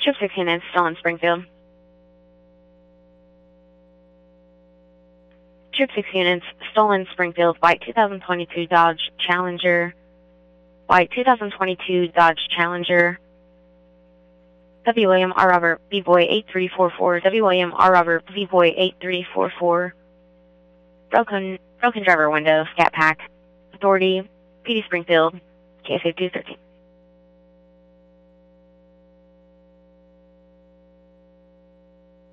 Trip 6 units still in Springfield. Trip 6 units still in Springfield. White 2022 Dodge Challenger. White 2022 Dodge Challenger. W. William R. Robert B. Boy 8344. W. William R. Robert B. Boy 8344. Broken driver window. Scat Pack. Authority. PD Springfield. KSA 213.